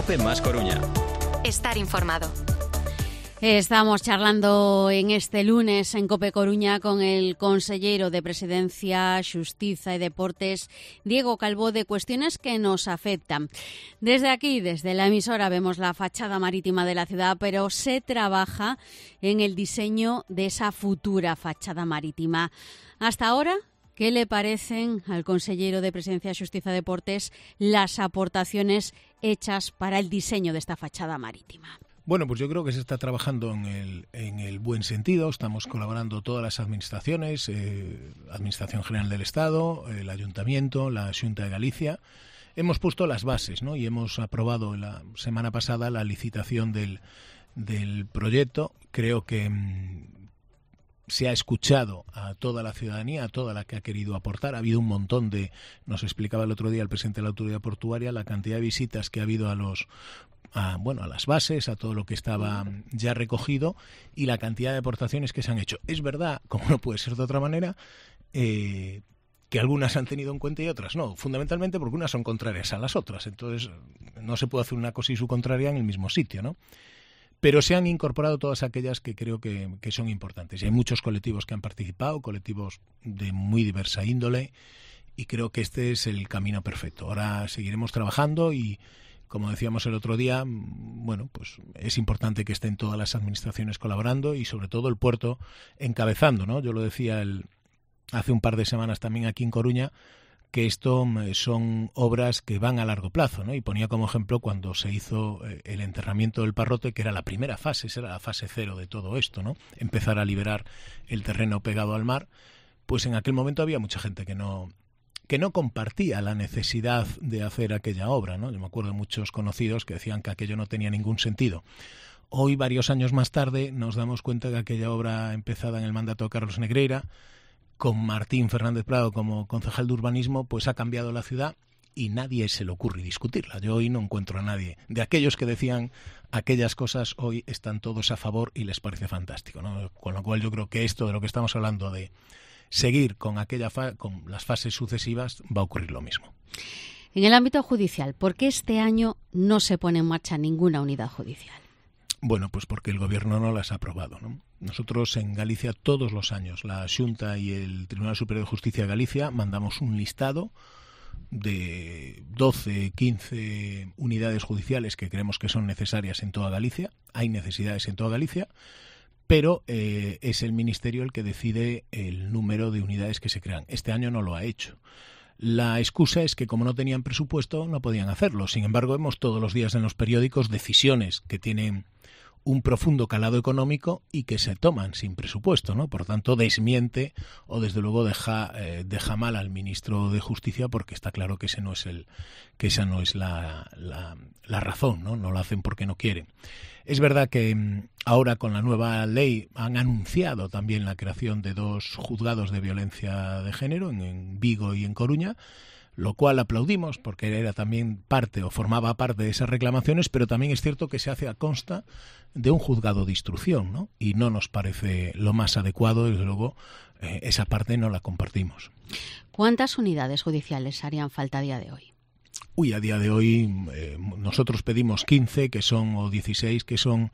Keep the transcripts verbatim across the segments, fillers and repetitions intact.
COPE más Coruña. Estar informado. Estamos charlando en este lunes en COPE Coruña con el consellero de Presidencia, Xustiza y Deportes, Diego Calvo, de cuestiones que nos afectan. Desde aquí, desde la emisora, vemos la fachada marítima de la ciudad, pero se trabaja en el diseño de esa futura fachada marítima. Hasta ahora, ¿qué le parecen al consellero de Presidencia, Xustiza y Deportes las aportaciones hechas para el diseño de esta fachada marítima? Bueno, pues yo creo que se está trabajando en el, en el buen sentido. Estamos colaborando todas las administraciones, eh, Administración General del Estado, el Ayuntamiento, la Xunta de Galicia. Hemos puesto las bases, ¿no? Y hemos aprobado la semana pasada la licitación del, del proyecto. Creo que mmm, se ha escuchado a toda la ciudadanía, a toda la que ha querido aportar. Ha habido un montón de, nos explicaba el otro día el presidente de la Autoridad Portuaria, la cantidad de visitas que ha habido a los A, bueno, a las bases, a todo lo que estaba ya recogido y la cantidad de aportaciones que se han hecho. Es verdad, como no puede ser de otra manera, eh, que algunas han tenido en cuenta y otras no, fundamentalmente porque unas son contrarias a las otras, entonces no se puede hacer una cosa y su contraria en el mismo sitio, ¿no? Pero se han incorporado todas aquellas que creo que, que son importantes. Y hay muchos colectivos que han participado, colectivos de muy diversa índole, y creo que este es el camino perfecto. Ahora seguiremos trabajando y, como decíamos el otro día, bueno, pues es importante que estén todas las administraciones colaborando y sobre todo el puerto encabezando, ¿no? Yo lo decía el, hace un par de semanas también aquí en Coruña, que esto son obras que van a largo plazo, ¿no? Y ponía como ejemplo cuando se hizo el enterramiento del Parrote, que era la primera fase, esa era la fase cero de todo esto, ¿no? Empezar a liberar el terreno pegado al mar, pues en aquel momento había mucha gente que no que no compartía la necesidad de hacer aquella obra, ¿no? Yo me acuerdo de muchos conocidos que decían que aquello no tenía ningún sentido. Hoy, varios años más tarde, nos damos cuenta que aquella obra empezada en el mandato de Carlos Negreira, con Martín Fernández Prado como concejal de urbanismo, pues ha cambiado la ciudad y nadie se le ocurre discutirla. Yo hoy no encuentro a nadie. De aquellos que decían aquellas cosas, hoy están todos a favor y les parece fantástico, ¿no? Con lo cual yo creo que esto de lo que estamos hablando de seguir con aquella fa- con las fases sucesivas va a ocurrir lo mismo. En el ámbito judicial, ¿por qué este año no se pone en marcha ninguna unidad judicial? Bueno, pues porque el Gobierno no las ha aprobado, ¿no? Nosotros en Galicia todos los años, la Xunta y el Tribunal Superior de Justicia de Galicia, mandamos un listado de doce, quince unidades judiciales que creemos que son necesarias en toda Galicia. Hay necesidades en toda Galicia, pero eh, es el Ministerio el que decide el número de unidades que se crean. Este año no lo ha hecho. La excusa es que como no tenían presupuesto no podían hacerlo. Sin embargo, vemos todos los días en los periódicos decisiones que tienen un profundo calado económico y que se toman sin presupuesto, ¿no? Por tanto, desmiente o desde luego deja eh, deja mal al ministro de Justicia, porque está claro que ese no es el que esa no es la, la, la razón, ¿no? No lo hacen porque no quieren. Es verdad que ahora con la nueva ley han anunciado también la creación de dos juzgados de violencia de género en, en Vigo y en Coruña, lo cual aplaudimos porque era también parte o formaba parte de esas reclamaciones, pero también es cierto que se hace a consta de un juzgado de instrucción, ¿no? Y no nos parece lo más adecuado, desde luego eh, esa parte no la compartimos. ¿Cuántas unidades judiciales harían falta a día de hoy? Uy, a día de hoy eh, nosotros pedimos quince, que son, o dieciséis, que son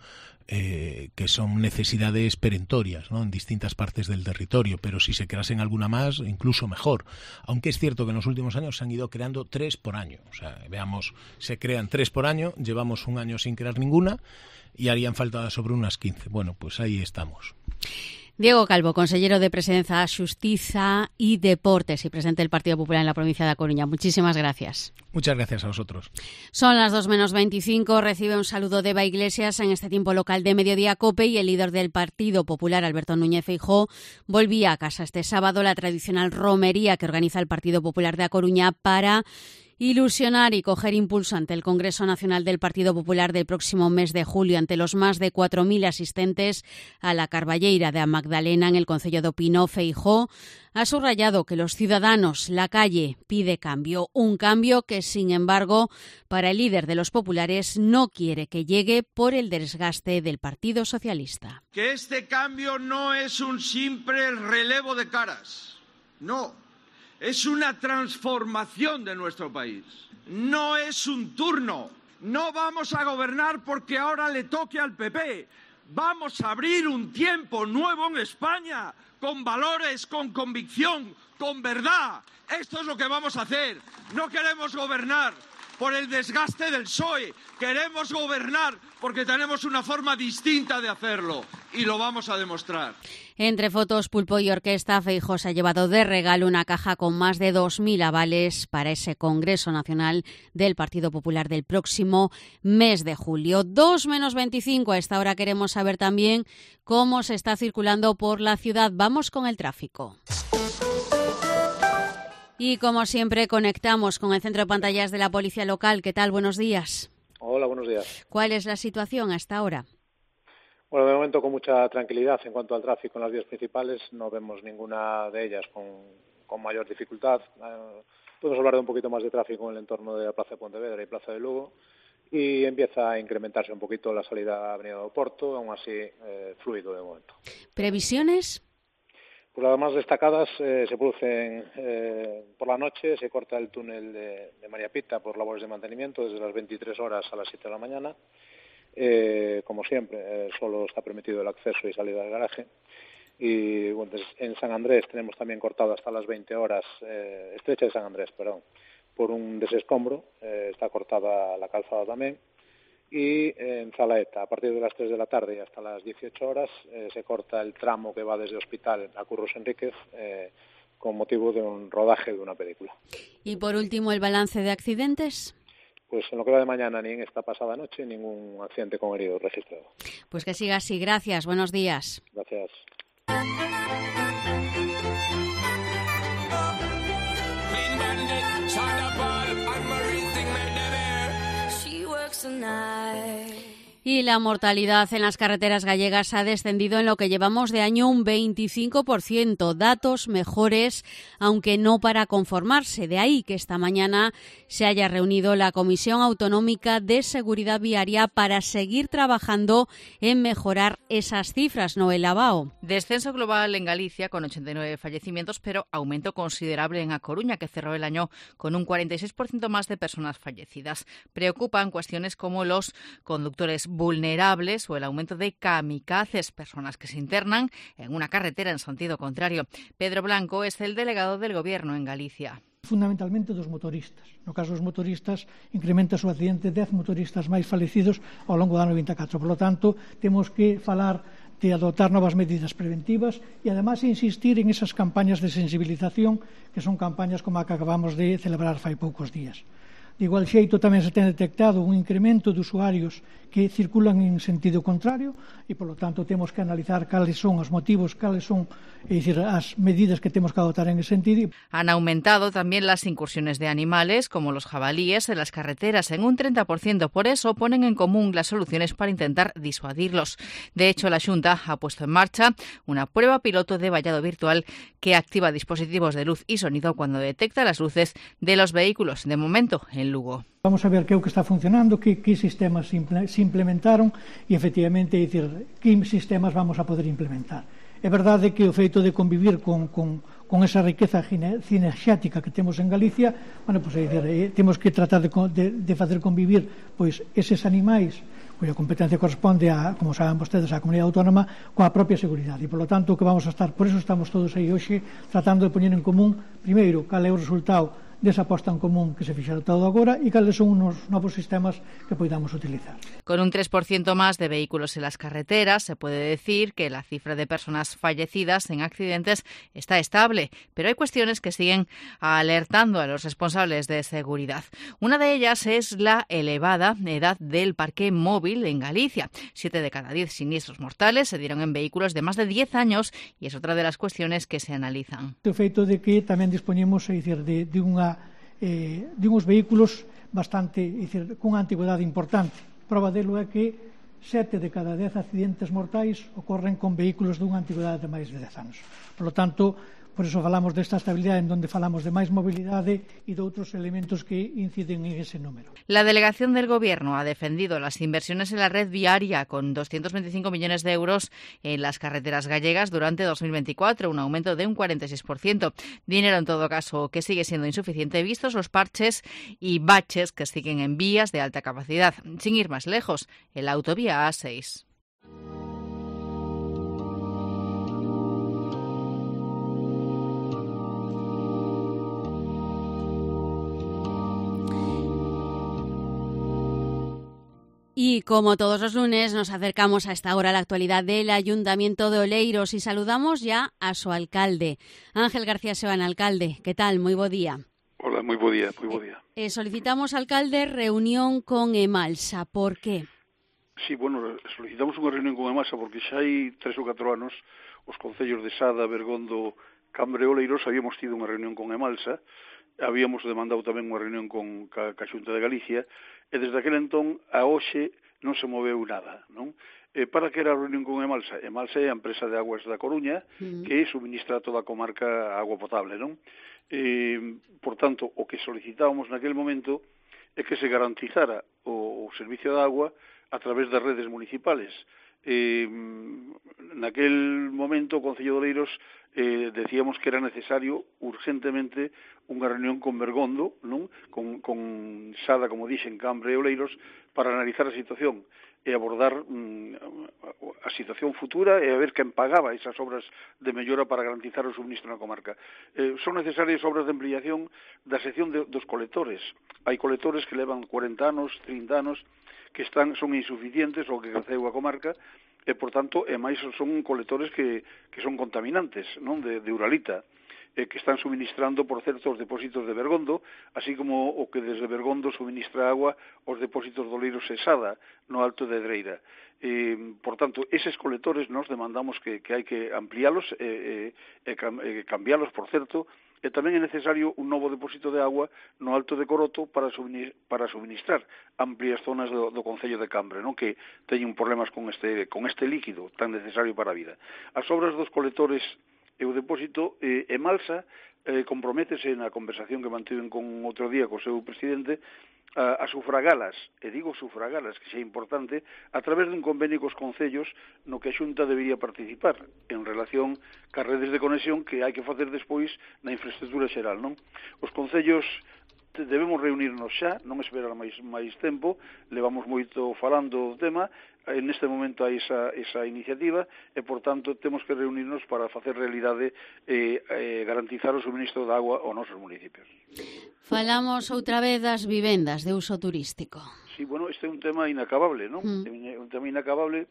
eh, que son necesidades perentorias, ¿no? En distintas partes del territorio, pero si se creasen alguna más, incluso mejor. Aunque es cierto que en los últimos años se han ido creando tres por año. O sea, veamos, se crean tres por año, llevamos un año sin crear ninguna y harían falta sobre unas quince. Bueno, pues ahí estamos. Diego Calvo, consellero de Presidencia, Xustiza y Deportes y presidente del Partido Popular en la provincia de A Coruña. Muchísimas gracias. Muchas gracias a vosotros. Son las dos menos veinticinco. Recibe un saludo de Eva Iglesias en este tiempo local de Mediodía COPE, y el líder del Partido Popular, Alberto Núñez Feijóo, volvía a casa este sábado, la tradicional romería que organiza el Partido Popular de A Coruña para ilusionar y coger impulso ante el Congreso Nacional del Partido Popular del próximo mes de julio, ante los más de cuatro mil asistentes a la Carballeira de A Magdalena en el concello de Opino. Feijóo ha subrayado que los ciudadanos, la calle, pide cambio, un cambio que, sin embargo, para el líder de los populares no quiere que llegue por el desgaste del Partido Socialista. Que este cambio no es un simple relevo de caras, no. Es una transformación de nuestro país. No es un turno, No vamos a gobernar porque ahora le toque al P P. Vamos a abrir un tiempo nuevo en España, con valores, con convicción, con verdad. Esto es lo que vamos a hacer. No queremos gobernar por el desgaste del P S O E. Queremos gobernar porque tenemos una forma distinta de hacerlo y lo vamos a demostrar. Entre fotos, pulpo y orquesta, Feijóo se ha llevado de regalo una caja con más de dos mil avales para ese Congreso Nacional del Partido Popular del próximo mes de julio. dos menos veinticinco, a esta hora queremos saber también cómo se está circulando por la ciudad. Vamos con el tráfico. Y como siempre conectamos con el centro de pantallas de la Policía Local. ¿Qué tal? Buenos días. Hola, buenos días. ¿Cuál es la situación hasta ahora? Bueno, de momento con mucha tranquilidad en cuanto al tráfico en las vías principales. No vemos ninguna de ellas con, con mayor dificultad. Eh, podemos hablar de un poquito más de tráfico en el entorno de la Plaza de Pontevedra y Plaza de Lugo. Y empieza a incrementarse un poquito la salida a Avenida do Porto, aún así eh, fluido de momento. ¿Previsiones? Pues las más destacadas eh, se producen eh, por la noche. Se corta el túnel de, de María Pita por labores de mantenimiento desde las veintitrés horas a las siete de la mañana. Eh, como siempre, eh, solo está permitido el acceso y salida del garaje. Y bueno, en San Andrés tenemos también cortado hasta las veinte horas, eh, estrecha de San Andrés, perdón, por un desescombro. Eh, está cortada la calzada también. Y en Zalaeta, a partir de las tres de la tarde y hasta las dieciocho horas, eh, se corta el tramo que va desde Hospital a Curros Enríquez eh, con motivo de un rodaje de una película. Y por último, el balance de accidentes. Pues en lo que va de mañana, ni en esta pasada noche, ningún accidente con heridos registrado. Pues que siga así. Gracias. Buenos días. Gracias. Y la mortalidad en las carreteras gallegas ha descendido en lo que llevamos de año un veinticinco por ciento. Datos mejores, aunque no para conformarse. De ahí que esta mañana se haya reunido la Comisión Autonómica de Seguridad Viaria para seguir trabajando en mejorar esas cifras. Noel Abao. Descenso global en Galicia con ochenta y nueve fallecimientos, pero aumento considerable en A Coruña, que cerró el año con un cuarenta y seis por ciento más de personas fallecidas. Preocupan cuestiones como los conductores vulnerables o el aumento de kamikazes, personas que se internan en una carretera en sentido contrario. Pedro Blanco es el delegado del Gobierno en Galicia. Fundamentalmente dos motoristas. No caso dos motoristas, incrementa o accidente dez motoristas máis falecidos ao longo do ano vinte e catro. Por lo tanto, temos que falar de adoptar novas medidas preventivas e, además, insistir en esas campañas de sensibilización, que son campañas como a que acabamos de celebrar fai poucos días. De igual xeito, tamén se ten detectado un incremento de usuarios que circulan en sentido contrario e, polo tanto, temos que analizar cales son os motivos, cales son é dicir, as medidas que temos que adoptar en ese sentido. Han aumentado también las incursiones de animales, como los jabalíes, en las carreteras en un treinta por ciento. Por eso ponen en común las soluciones para intentar disuadirlos. De hecho, la Xunta ha puesto en marcha una prueba piloto de vallado virtual que activa dispositivos de luz y sonido cuando detecta las luces de los vehículos. De momento, en Lugo. Vamos a ver que é o que está funcionando, que, que sistemas se implementaron e, efectivamente, é dicir, que sistemas vamos a poder implementar. É verdade que o feito de convivir con, con, con esa riqueza cinexética que temos en Galicia, bueno, pues, é dicir, eh, temos que tratar de, de, de facer convivir pois, eses animais cuya competencia corresponde, a, como saben vostedes, á comunidade autónoma, coa propia seguridade. E, polo tanto, que vamos a estar, por eso estamos todos aí hoxe, tratando de poñer en común, primeiro, cal é o resultado desa posta en común que se fixera todo agora e cales son unos novos sistemas que podamos utilizar. Con un tres por ciento más de vehículos en las carreteras, se puede decir que la cifra de personas fallecidas en accidentes está estable, pero hay cuestiones que siguen alertando a los responsables de seguridad. Una de ellas es la elevada edad del parque móvil en Galicia. Siete de cada diez siniestros mortales se dieron en vehículos de más de diez años y es otra de las cuestiones que se analizan. O feito de que tamén dispoñemos, é dicir, de, de unha Eh, de uns vehículos bastante, é dicir, cunha antigüedade importante. Prova delo é que sete de cada dez accidentes mortais ocorren con vehículos dunha antigüedade de máis de dez anos. Por lo tanto, Por iso falamos desta estabilidade en donde falamos de máis mobilidade e de outros elementos que inciden en ese número. La delegación del Gobierno ha defendido las inversiones en la red viaria con doscientos veinticinco millones de euros en las carreteras gallegas durante dos mil veinticuatro, un aumento de un cuarenta y seis por ciento. Dinero, en todo caso, que sigue siendo insuficiente vistos los parches y baches que siguen en vías de alta capacidad. Sin ir más lejos, en la autovía A seis. Y como todos los lunes nos acercamos a esta hora a la actualidad del Ayuntamiento de Oleiros y saludamos ya a su alcalde, Ángel García Sebán. Alcalde, ¿qué tal? Muy bo día. Hola, moi bo día, moi bo día. Eh, solicitamos, alcalde, reunión con Emalsa. ¿Por qué? Sí, bueno, solicitamos unha reunión con Emalsa porque xa hai tres ou catro anos os concellos de Sada, Bergondo, Cambre e Oleiros habíamos tido unha reunión con Emalsa, habíamos demandado tamén unha reunión con ca, ca Xunta de Galicia, e desde aquel entón a hoxe non se moveu nada, non? E para que era a reunión con Emalsa? Emalsa é a empresa de aguas da Coruña mm. que suministra a toda a comarca agua potable, non? E, por tanto, o que solicitábamos naquel momento é que se garantizara o, o servicio de agua a través das redes municipales. Eh, naquel momento o Concello de Oleiros eh, decíamos que era necesario urgentemente unha reunión con Bergondo, non? Con, con Sada, como dixen, Cambre e Oleiros, para analizar a situación e abordar mm, a situación futura e a ver quen pagaba esas obras de mellora para garantizar o suministro na comarca. Eh, son necesarias obras de ampliación da sección de, dos colectores. Hai colectores que levan cuarenta anos, trinta anos, que están son insuficientes ou que creceu a comarca, e, por tanto, e máis son colectores que, que son contaminantes, non? De, de uralita, eh, que están suministrando, por certo, os depósitos de Bergondo, así como o que desde Bergondo suministra agua aos depósitos de Oleiros e Sada, no Alto de Edreira. Eh, por tanto, eses colectores nos demandamos que, que hai que ampliálos e eh, eh, eh, cambiálos, por certo, e tamén é necesario un novo depósito de agua no Alto de Coroto para suministrar amplias zonas do, do Concello de Cambre, non? Que teñen problemas con este, con este líquido tan necesario para a vida. As obras dos colectores e o depósito, eh, Emalsa eh, comprométese na conversación que mantiven con outro día co seu presidente a, a sufragalas, e digo sufragalas, que xa é importante, a través dun convenio cos concellos no que a Xunta debería participar en relación cas redes de conexión que hai que facer despois na infraestructura xeral, non? Os concellos debemos reunirnos xa, non esperar máis, máis tempo, levamos moito falando do tema, neste momento hai esa, esa iniciativa e, por tanto, temos que reunirnos para facer realidade e eh, garantizar o suministro de agua aos nosos municipios. Falamos outra vez das vivendas de uso turístico. Sí, bueno, este é un tema inacabable, non? Mm. É un tema inacabable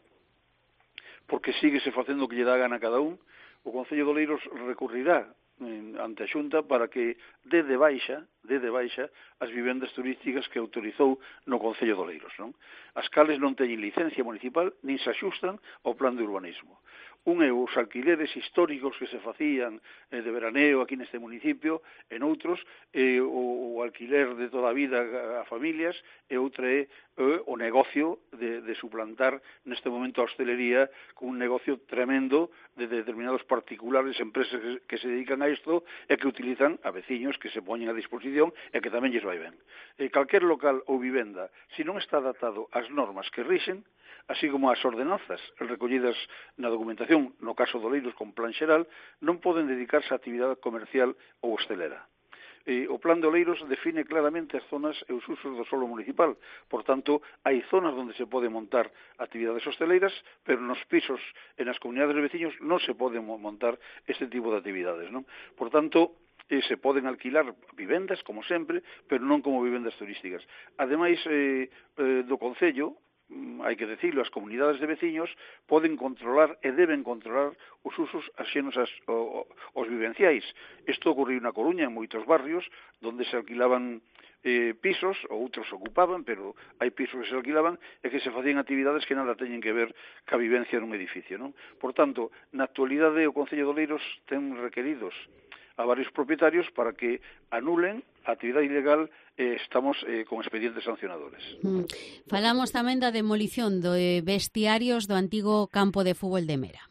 porque síguese facendo o que lle dá gana a cada un. O Concello de Oleiros recurrirá ante a Xunta para que dé de baixa, dé de baixa as vivendas turísticas que autorizou no Concello de Oleiros, non? As cales non teñen licencia municipal nin se axustan ao plan de urbanismo. Un é os alquileres históricos que se facían eh, de veraneo aquí neste municipio, en outros eh, o, o alquiler de toda a vida a, a familias, e outra é eh, o negocio de, de suplantar neste momento a hostelería con un negocio tremendo de determinados particulares, empresas que, que se dedican a isto e que utilizan a veciños que se poñen a disposición e que tamén lles vai ben. Eh, calquer local ou vivenda, se non está adaptado ás normas que rixen, así como as ordenanzas recollidas na documentación, no caso de Oleiros con plan xeral, non poden dedicarse a actividade comercial ou hostelera. Eh, o plan de Oleiros define claramente as zonas e os usos do solo municipal. Por tanto, hai zonas onde se pode montar actividades hosteleiras, pero nos pisos e nas comunidades de veciños non se poden montar este tipo de actividades, non? Por tanto, eh, se poden alquilar vivendas, como sempre, pero non como vivendas turísticas. Ademais, eh, eh, do Concello, hai que decirlo, as comunidades de veciños poden controlar e deben controlar os usos axenos aos vivenciais. Isto ocorriu na Coruña, en moitos barrios, onde se alquilaban eh, pisos, ou outros ocupaban, pero hai pisos que se alquilaban e que se facían actividades que nada teñen que ver ca vivencia nun edificio, non? Por tanto, na actualidade o Concello de Oleiros ten requeridos a varios propietarios para que anulen a actividade ilegal e estamos eh, con expedientes sancionadores. Mm. Falamos tamén da demolición de vestiarios do antigo campo de fútbol de Mera.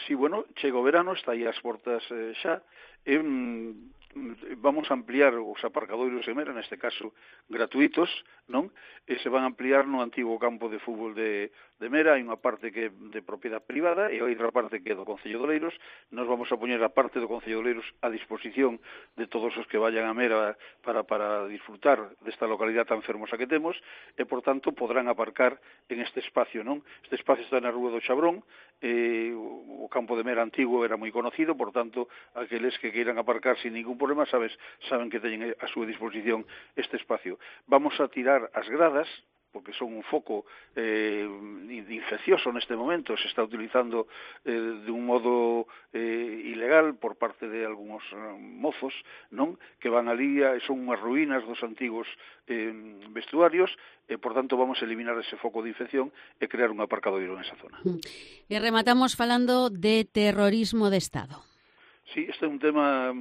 Sí, bueno, chega o verano, está aí as portas eh, xa, e mm, vamos a ampliar os aparcadoiros de Mera, neste caso gratuitos, non? E se van a ampliar no antigo campo de fútbol de, de Mera, hai unha parte que é de propiedade privada e outra parte que é do Concello de Oleiros. Nos vamos a poñer a parte do Concello de Oleiros a disposición de todos os que vayan a Mera para, para disfrutar desta localidade tan fermosa que temos, e, por tanto, podrán aparcar en este espacio, non? Este espacio está na Rúa do Chabrón, eh, o campo de Mera antigo era moi conocido, por tanto, aqueles que queiran aparcar sin ningún problema, sabes, saben que teñen a súa disposición este espacio. Vamos a tirar as gradas, porque son un foco eh, infeccioso neste momento, se está utilizando eh, de un modo eh, ilegal por parte de algúns eh, mozos, non? Que van ali, son unhas ruínas dos antigos eh, vestuarios, e, por tanto, vamos a eliminar ese foco de infección e crear un aparcadoiro nesa zona. E rematamos falando de terrorismo de Estado. Sí, este é un tema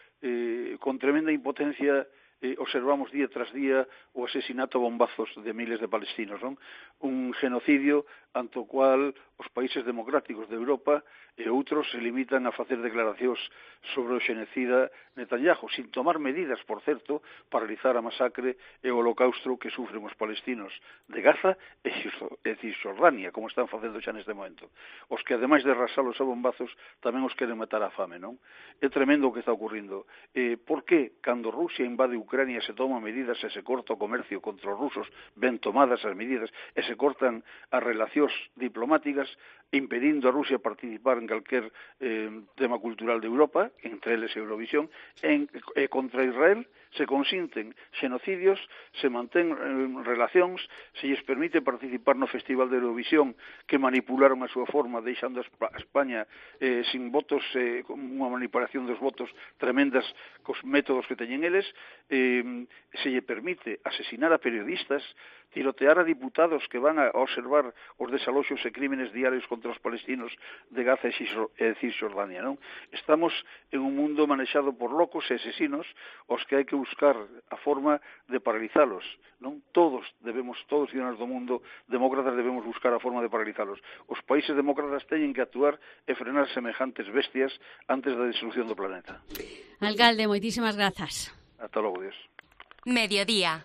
eh, con tremenda impotencia. Eh, observamos día tras día o asesinato a bombazos de miles de palestinos, non? Un genocidio ante o cual os países democráticos de Europa e outros se limitan a facer declaracións sobre o xenocida Netanyahu, sin tomar medidas, por certo, para realizar a masacre e o holocausto que sufren os palestinos de Gaza e Cisjordania, como están facendo xa neste momento. Os que, ademais de rasalos a bombazos, tamén os queren matar a fame, non? É tremendo o que está ocurrindo. Eh, por que, cando Rusia invade Ucrania, se toman medidas e se corta o comercio contra os rusos, ben tomadas as medidas, e se cortan as relacións diplomáticas, impedindo a Rusia participar en calquer eh, tema cultural de Europa, entre eles Eurovisión, en, e contra Israel se consinten xenocidios, se mantén eh, relacións, se lles permite participar no Festival de Eurovisión, que manipularon a súa forma, deixando a España eh, sin votos, eh, con unha manipulación dos votos tremendas cos métodos que teñen eles, eh, se lle permite asesinar a periodistas, tirotear a diputados que van a observar os desaloxos e crímenes diarios contra os palestinos de Gaza e Cisjordania, non? Estamos en un mundo manexado por locos e asesinos, os que hai que buscar a forma de paralizalos, non? Todos debemos, todos os ciudadanos do mundo demócratas debemos buscar a forma de paralizalos. Os países demócratas teñen que actuar e frenar semejantes bestias antes da destrucción do planeta. Alcalde, moitísimas grazas. Ata logo, Dios. Mediodía.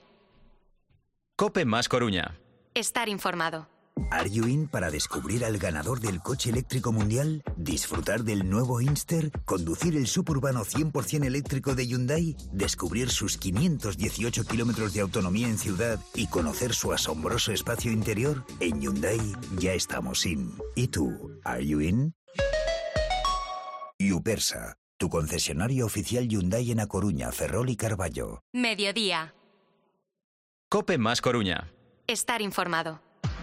COPE más Coruña. Estar informado. ¿Are you in para descubrir al ganador del coche eléctrico mundial? ¿Disfrutar del nuevo Inster? ¿Conducir el suburbano cien por ciento eléctrico de Hyundai? ¿Descubrir sus quinientos dieciocho kilómetros de autonomía en ciudad y conocer su asombroso espacio interior? En Hyundai ya estamos in. ¿Y tú? ¿Are you in? Yupersa, tu concesionario oficial Hyundai en A Coruña, Ferrol y Carballo. Mediodía. COPE más Coruña. Estar informado.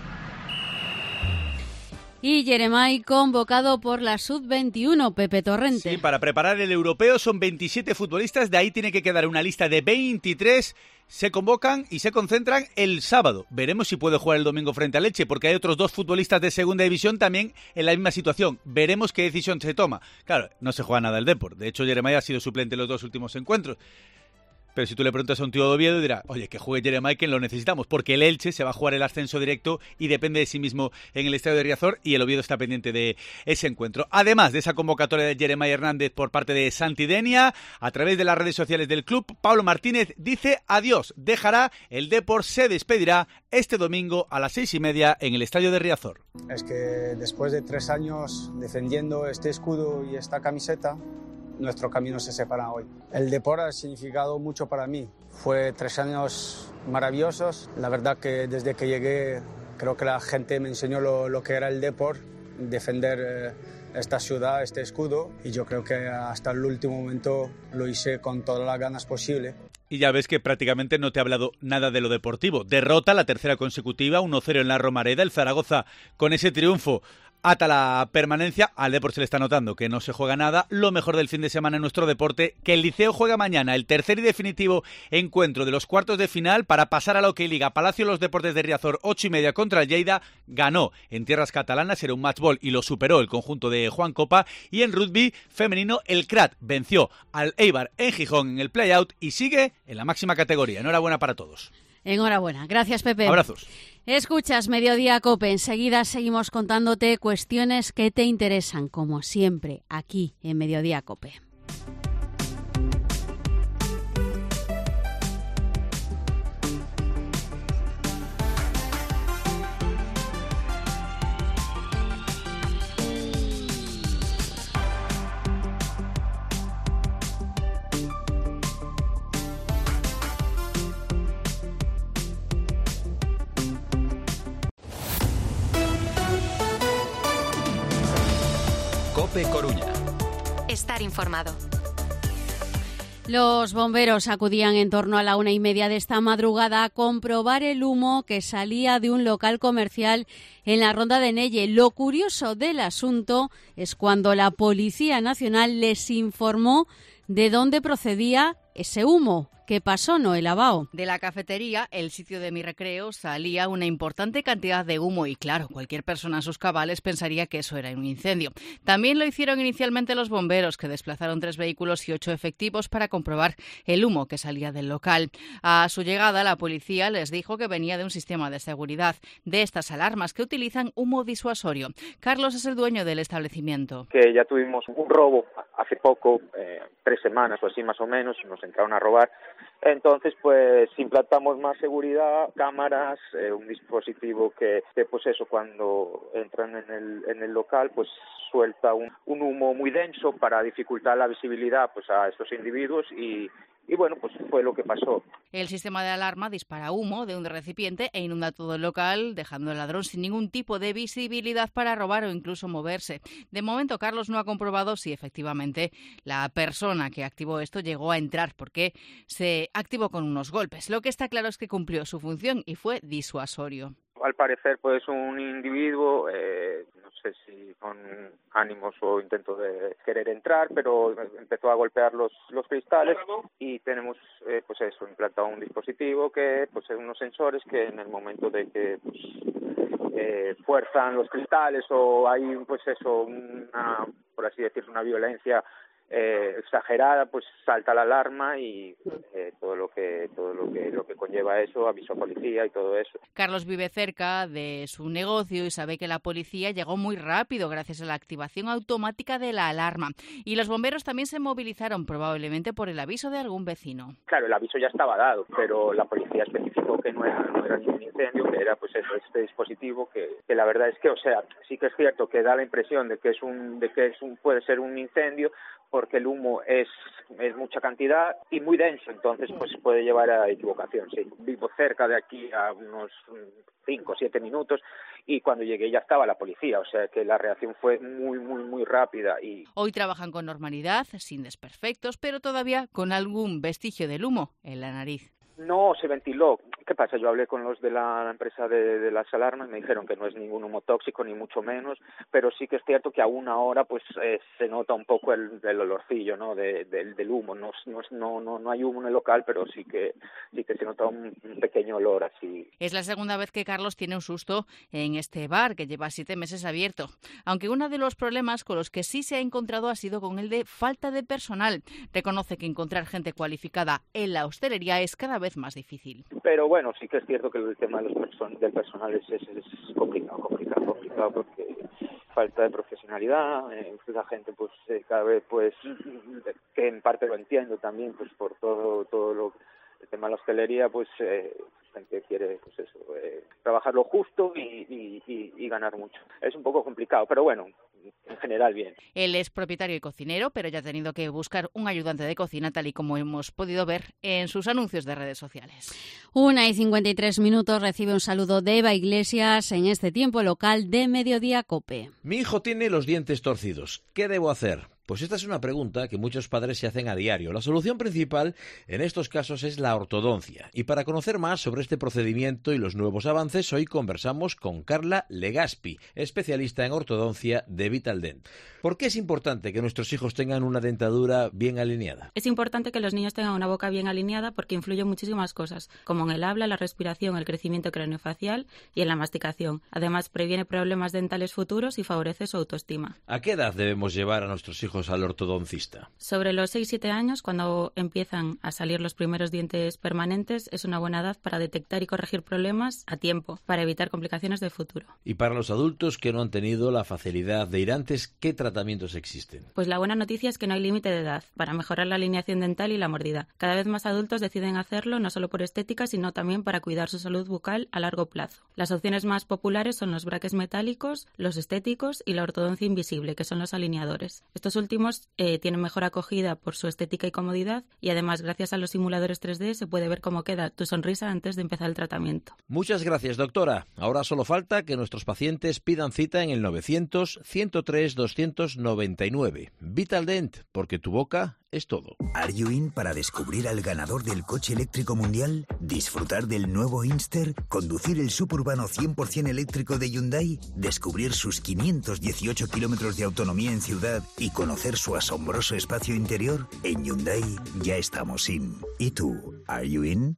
Y Jeremai convocado por la sub veintiuno, Pepe Torrente. Sí, para preparar el europeo son veintisiete futbolistas, de ahí tiene que quedar una lista de veintitrés. Se convocan y se concentran el sábado. Veremos si puede jugar el domingo frente a Elche, porque hay otros dos futbolistas de segunda división también en la misma situación. Veremos qué decisión se toma. Claro, no se juega nada el Depor. De hecho, Jeremai ha sido suplente en los dos últimos encuentros. Pero si tú le preguntas a un tío de Oviedo, dirá, oye, que juegue Jeremai, que lo necesitamos, porque el Elche se va a jugar el ascenso directo y depende de sí mismo en el estadio de Riazor, y el Oviedo está pendiente de ese encuentro. Además de esa convocatoria de Jeremai Hernández por parte de Santidenia, a través de las redes sociales del club, Pablo Martínez dice adiós, dejará el Depor, se despedirá este domingo a las seis y media en el estadio de Riazor. Es que después de tres años defendiendo este escudo y esta camiseta, nuestro camino se separa hoy. El deporte ha significado mucho para mí. Fue tres años maravillosos. La verdad que desde que llegué creo que la gente me enseñó lo, lo que era el deporte, defender eh, esta ciudad, este escudo, y yo creo que hasta el último momento lo hice con todas las ganas posibles. Y ya ves que prácticamente no te ha hablado nada de lo deportivo. Derrota, la tercera consecutiva, uno cero en la Romareda. El Zaragoza, con ese triunfo, ata la permanencia. Al Depor se le está notando que no se juega nada. Lo mejor del fin de semana en nuestro deporte, que el Liceo juega mañana el tercer y definitivo encuentro de los cuartos de final para pasar a la OK Liga. Palacio Los Deportes de Riazor, ocho y media contra el Lleida. Ganó en tierras catalanas, era un match ball y lo superó el conjunto de Juan Copa. Y en rugby femenino, el Crat venció al Eibar en Gijón en el play-out y sigue en la máxima categoría. Enhorabuena para todos. Enhorabuena. Gracias, Pepe. Abrazos. Escuchas Mediodía Cope. Enseguida seguimos contándote cuestiones que te interesan, como siempre, aquí en Mediodía Cope. Cope Coruña. Estar informado. Los bomberos acudían en torno a la una y media de esta madrugada a comprobar el humo que salía de un local comercial en la Ronda de Nelle. Lo curioso del asunto es cuando la Policía Nacional les informó de dónde procedía ese humo. ¿Qué pasó, Noel Abao? De la cafetería, el sitio de mi recreo, salía una importante cantidad de humo y, claro, cualquier persona en sus cabales pensaría que eso era un incendio. También lo hicieron inicialmente los bomberos, que desplazaron tres vehículos y ocho efectivos para comprobar el humo que salía del local. A su llegada, la policía les dijo que venía de un sistema de seguridad de estas alarmas que utilizan humo disuasorio. Carlos es el dueño del establecimiento. Que ya tuvimos un robo hace poco, eh, tres semanas o así más o menos, nos entraron a robar. Entonces, pues implantamos más seguridad, cámaras, eh, un dispositivo que, que, pues eso, cuando entran en el, en el local, pues suelta un, un humo muy denso para dificultar la visibilidad pues a estos individuos y Y bueno, pues fue lo que pasó. El sistema de alarma dispara humo de un recipiente e inunda todo el local, dejando al ladrón sin ningún tipo de visibilidad para robar o incluso moverse. De momento, Carlos no ha comprobado si efectivamente la persona que activó esto llegó a entrar, porque se activó con unos golpes. Lo que está claro es que cumplió su función y fue disuasorio. Al parecer, pues un individuo, eh, no sé si con ánimos o intento de querer entrar, pero empezó a golpear los, los cristales y tenemos, eh, pues eso, implantado un dispositivo que, pues, unos sensores que en el momento de que, pues, eh, fuerzan los cristales o hay, pues eso, una, por así decirlo, una violencia Eh, exagerada, pues salta la alarma y eh, todo lo que todo lo que lo que conlleva eso, aviso a policía y todo eso. Carlos vive cerca de su negocio y sabe que la policía llegó muy rápido gracias a la activación automática de la alarma. Y los bomberos también se movilizaron, probablemente por el aviso de algún vecino. Claro, el aviso ya estaba dado, pero la policía especificó que no era, no era ningún incendio, que era pues eso, este dispositivo que, que la verdad es que, o sea, sí que es cierto que da la impresión de que es un de que es un puede ser un incendio, porque el humo es, es mucha cantidad y muy denso, entonces pues puede llevar a equivocación. Sí, vivo cerca de aquí a unos cinco o siete minutos y cuando llegué ya estaba la policía, o sea que la reacción fue muy, muy, muy rápida. Y hoy trabajan con normalidad, sin desperfectos, pero todavía con algún vestigio del humo en la nariz. No se ventiló. ¿Qué pasa? Yo hablé con los de la empresa de, de las alarmas y me dijeron que no es ningún humo tóxico, ni mucho menos, pero sí que es cierto que a una hora pues eh, se nota un poco el, el olorcillo, ¿no? de, de, del humo. No, no, no, no hay humo en el local, pero sí que sí que se nota un, un pequeño olor así. Es la segunda vez que Carlos tiene un susto en este bar, que lleva siete meses abierto. Aunque uno de los problemas con los que sí se ha encontrado ha sido con el de falta de personal. Reconoce que encontrar gente cualificada en la hostelería es cada vez más difícil. Pero bueno, sí que es cierto que el tema de los person- del personal es, es, es complicado, complicado, complicado porque falta de profesionalidad, eh, la gente pues eh, cada vez pues que en parte lo entiendo también pues por todo todo lo el tema de la hostelería pues eh, gente quiere pues eso eh, trabajar lo justo y, y, y, y ganar mucho. Es un poco complicado, pero bueno, en general bien. Él es propietario y cocinero, pero ya ha tenido que buscar un ayudante de cocina, tal y como hemos podido ver en sus anuncios de redes sociales. Una y cincuenta y tres minutos, recibe un saludo de Eva Iglesias en este tiempo local de Mediodía Cope. Mi hijo tiene los dientes torcidos. ¿Qué debo hacer? Pues esta es una pregunta que muchos padres se hacen a diario. La solución principal en estos casos es la ortodoncia. Y para conocer más sobre este procedimiento y los nuevos avances, hoy conversamos con Carla Legaspi, especialista en ortodoncia de Vitaldent. ¿Por qué es importante que nuestros hijos tengan una dentadura bien alineada? Es importante que los niños tengan una boca bien alineada porque influyen muchísimas cosas, como en el habla, la respiración, el crecimiento craneofacial y en la masticación. Además, previene problemas dentales futuros y favorece su autoestima. ¿A qué edad debemos llevar a nuestros hijos consejos al ortodoncista? Sobre los seis siete años, cuando empiezan a salir los primeros dientes permanentes, es una buena edad para detectar y corregir problemas a tiempo, para evitar complicaciones de futuro. Y para los adultos que no han tenido la facilidad de ir antes, ¿qué tratamientos existen? Pues la buena noticia es que no hay límite de edad para mejorar la alineación dental y la mordida. Cada vez más adultos deciden hacerlo no solo por estética, sino también para cuidar su salud bucal a largo plazo. Las opciones más populares son los braques metálicos, los estéticos y la ortodoncia invisible, que son los alineadores. Estos últimos eh, tienen mejor acogida por su estética y comodidad, y además, gracias a los simuladores tres D, se puede ver cómo queda tu sonrisa antes de empezar el tratamiento. Muchas gracias, doctora. Ahora solo falta que nuestros pacientes pidan cita en el novecientos, ciento tres, doscientos noventa y nueve. Vitaldent, porque tu boca es todo. ¿Are you in para descubrir al ganador del coche eléctrico mundial? ¿Disfrutar del nuevo Inster? ¿Conducir el suburbano cien por ciento eléctrico de Hyundai? ¿Descubrir sus quinientos dieciocho kilómetros de autonomía en ciudad y conocer su asombroso espacio interior? En Hyundai ya estamos in. ¿Y tú? ¿Are you in?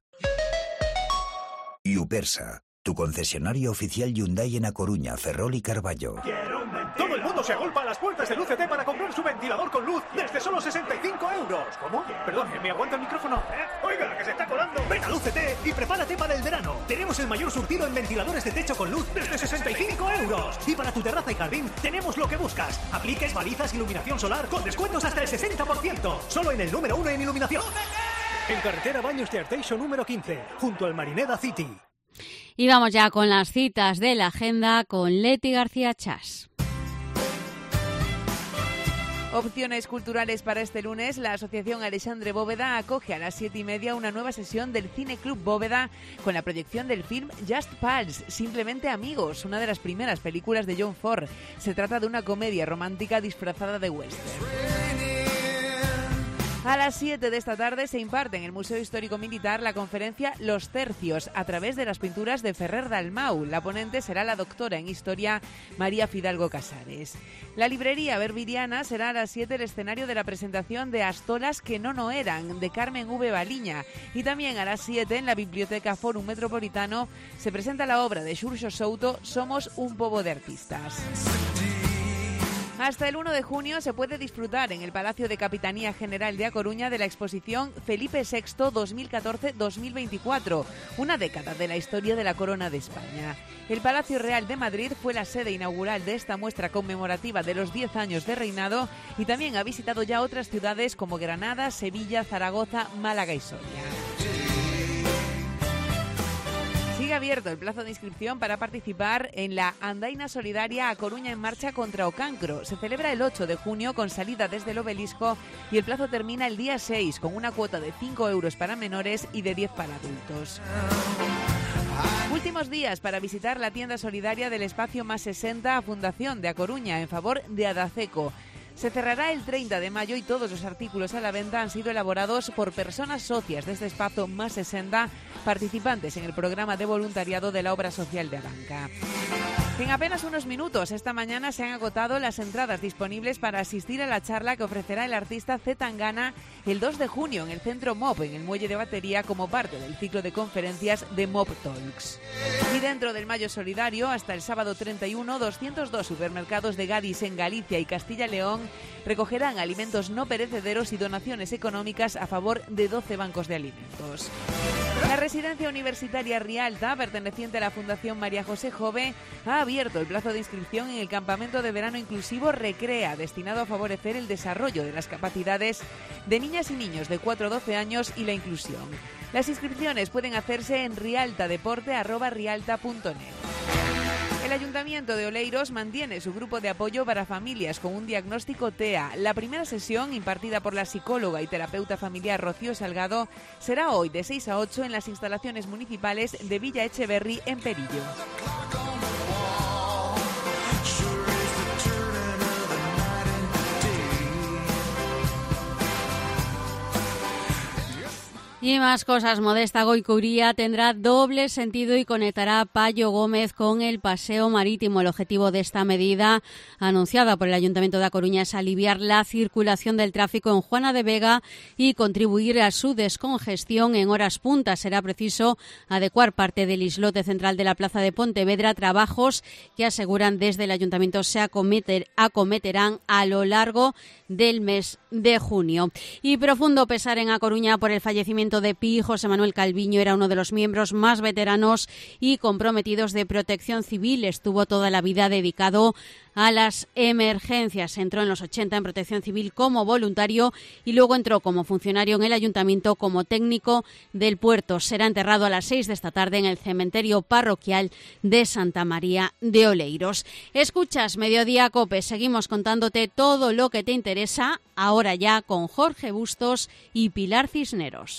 Yupersa, tu concesionario oficial Hyundai en A Coruña, Ferrol y Carballo. Todo el mundo se agolpa a las puertas del U C T para comprar su ventilador con luz desde solo sesenta y cinco euros. ¿Cómo? Perdón, ¿me aguanta el micrófono? ¿Eh? Oiga, que se está colando. Ven al U C T y prepárate para el verano. Tenemos el mayor surtido en ventiladores de techo con luz desde sesenta y cinco euros. Y para tu terraza y jardín tenemos lo que buscas. Apliques, balizas, iluminación solar con descuentos hasta el sesenta por ciento. Solo en el número uno en iluminación. En carretera Baños de Arteixo número quince, junto al Marineda City. Y vamos ya con las citas de la agenda con Leti García Chas. Opciones culturales para este lunes. La Asociación Alexandre Bóveda acoge a las siete y media una nueva sesión del Cine Club Bóveda con la proyección del film Just Pals, Simplemente Amigos, una de las primeras películas de John Ford. Se trata de una comedia romántica disfrazada de western. A las siete de esta tarde se imparte en el Museo Histórico Militar la conferencia Los Tercios, a través de las pinturas de Ferrer Dalmau. La ponente será la doctora en Historia María Fidalgo Casares. La librería Berbiriana será a las siete el escenario de la presentación de Astolas que no no eran, de Carmen V. Baliña. Y también a las siete en la Biblioteca Fórum Metropolitano se presenta la obra de Xurxo Souto, Somos un pobo de artistas. Hasta el uno de junio se puede disfrutar en el Palacio de Capitanía General de A Coruña de la exposición Felipe sexto dos mil catorce dos mil veinticuatro, una década de la historia de la corona de España. El Palacio Real de Madrid fue la sede inaugural de esta muestra conmemorativa de los diez años de reinado y también ha visitado ya otras ciudades como Granada, Sevilla, Zaragoza, Málaga y Soria. Sigue abierto el plazo de inscripción para participar en la Andaina Solidaria A Coruña en marcha contra o cancro. Se celebra el ocho de junio con salida desde el Obelisco y el plazo termina el día seis con una cuota de cinco euros para menores y de diez para adultos. Últimos días para visitar la tienda solidaria del Espacio Más sesenta a Fundación de A Coruña en favor de Adaceco. Se cerrará el treinta de mayo y todos los artículos a la venta han sido elaborados por personas socias de este espacio Más sesenta, participantes en el programa de voluntariado de la obra social de Abanca. En apenas unos minutos, esta mañana se han agotado las entradas disponibles para asistir a la charla que ofrecerá el artista Z Tangana el dos de junio en el Centro M O P, en el Muelle de Batería, como parte del ciclo de conferencias de M O P Talks. Y dentro del Mayo Solidario, hasta el sábado treinta y uno, doscientos dos supermercados de Gadis en Galicia y Castilla y León recogerán alimentos no perecederos y donaciones económicas a favor de doce bancos de alimentos. La residencia universitaria Rialta, perteneciente a la Fundación María José Jove, ha abierto el plazo de inscripción en el campamento de verano inclusivo Recrea, destinado a favorecer el desarrollo de las capacidades de niñas y niños de cuatro a doce años y la inclusión. Las inscripciones pueden hacerse en rialtadeporte arroba rialta punto net. El Ayuntamiento de Oleiros mantiene su grupo de apoyo para familias con un diagnóstico T E A. La primera sesión, impartida por la psicóloga y terapeuta familiar Rocío Salgado, será hoy de seis a ocho en las instalaciones municipales de Villa Echeverri, en Perillo. Y más cosas. Modesta Goicuría tendrá doble sentido y conectará Payo Gómez con el paseo marítimo. El objetivo de esta medida, anunciada por el Ayuntamiento de A Coruña, es aliviar la circulación del tráfico en Juana de Vega y contribuir a su descongestión en horas puntas. Será preciso adecuar parte del islote central de la plaza de Pontevedra, trabajos que aseguran desde el Ayuntamiento se acometer, acometerán a lo largo del mes de junio. Y profundo pesar en A Coruña por el fallecimiento de Pi. José Manuel Calviño era uno de los miembros más veteranos y comprometidos de Protección Civil. Estuvo toda la vida dedicado a las emergencias. Entró en los ochenta en Protección Civil como voluntario y luego entró como funcionario en el Ayuntamiento como técnico del puerto. Será enterrado a las seis de esta tarde en el cementerio parroquial de Santa María de Oleiros. Escuchas Mediodía Cope. Seguimos contándote todo lo que te interesa, ahora ya con Jorge Bustos y Pilar Cisneros.